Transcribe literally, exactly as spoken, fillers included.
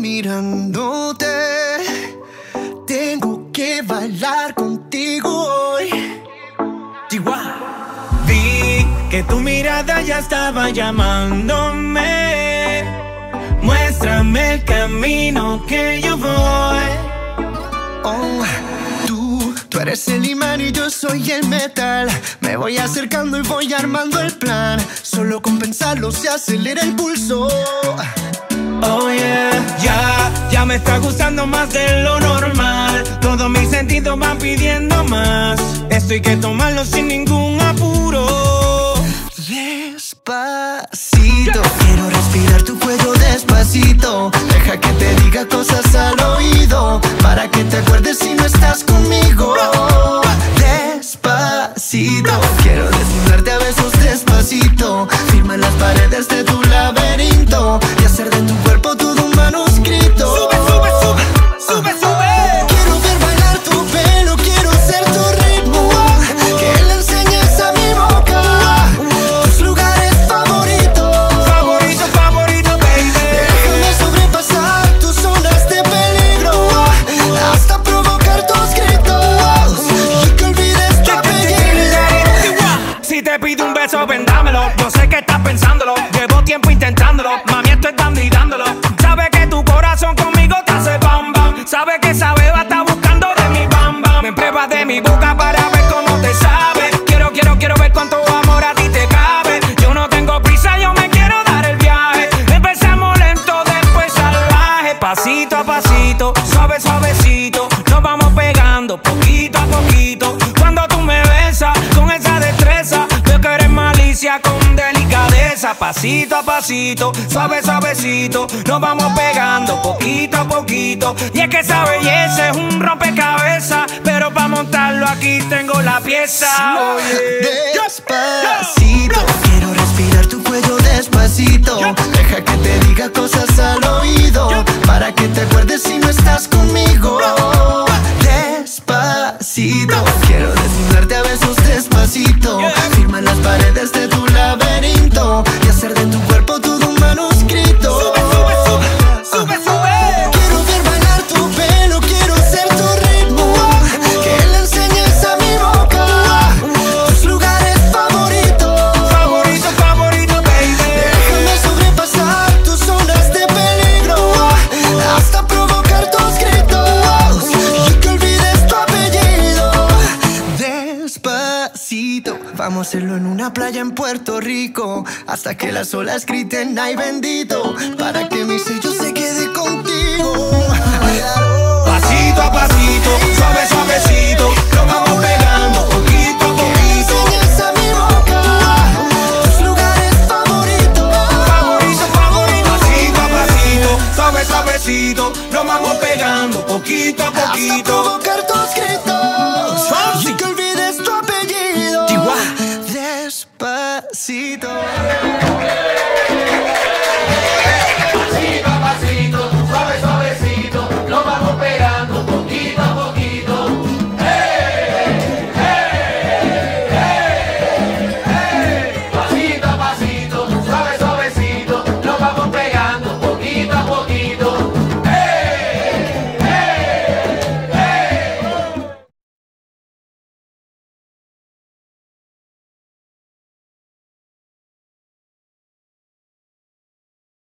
mirándote. Tengo que bailar contigo hoy. Chihuahua. Vi que tu mirada ya estaba llamándome. Muéstrame el camino que yo voy. Oh, tú, tú eres el imán y yo soy el metal. Me voy acercando y voy armando el plan. Solo con pensarlo se acelera el pulso. Oh yeah, ya, ya me está gustando más de lo normal. Todos mis sentidos van pidiendo más. Esto hay que tomarlo sin ningún apuro. Despacito, quiero respirar tu cuello despacito. Deja que te diga cosas al oído, para que te acuerdes si no estás conmigo. Despacito, quiero desnudarte a besos despacito. Firma en las paredes de tu laberinto y hacer de tu cuerpo todo un manuscrito. Sube, sube, sube, sube, sube. Quiero ver bailar tu pelo, quiero ser tu ritmo. Que le enseñes a mi boca tus lugares favoritos. Favorito, favorito, baby. Déjame sobrepasar tus zonas de peligro hasta provocar tus gritos y que olvides tu apellido. Si te pido un beso, ven dámelo. Yo sé que estás pensándolo, llevo tiempo intentándolo. Mami, esto es dando y dándolo. Sabe que tu corazón conmigo te hace bam bam. Sabe que esa beba está buscando de mi bam bam. Me pruebas de mi boca para ver cómo te sabe. Quiero, quiero, quiero ver cuánto amor a ti te cabe. Yo no tengo prisa, yo me quiero dar el viaje. Empezamos lento, después salvaje. Pasito a pasito, suave, suavecito. Nos vamos pegando poquito a poquito. Cuando tú me besas con esa destreza, veo que eres malicia con delicadeza. Pasito a pasito, suave, suavecito. Nos vamos pegando poquito a poquito. Y es que esa belleza es un rompecabezas, pero para montarlo aquí tengo la pieza. Despacito, quiero respirar tu cuello despacito. Deja que te diga cosas al oído, para que te acuerdes si no estás conmigo. Despacito, quiero desnudarte a besos despacito. Firma en las paredes de tu laberinto y hacer de tu cuerpo todo un manuscrito. Sube, sube, sube, sube, sube. Quiero ver bailar tu pelo, quiero ser tu ritmo. Que le enseñes a mi boca tus lugares favoritos. Favorito, favorito, baby. Déjame sobrepasar tus zonas de peligro hasta provocar tus gritos y que olvides tu apellido. Despacito, vamos a hacerlo en una playa en Puerto Rico, hasta que las olas griten ay bendito, para que mi sello se quede contigo. Pasito a pasito, suave, suavecito. Nos vamos pegando poquito a poquito. Enseñas a mi boca tus lugares favoritos. Favorito, favorito. Pasito a pasito, suave, suavecito. Nos vamos pegando poquito a Hasta poquito. provocar tus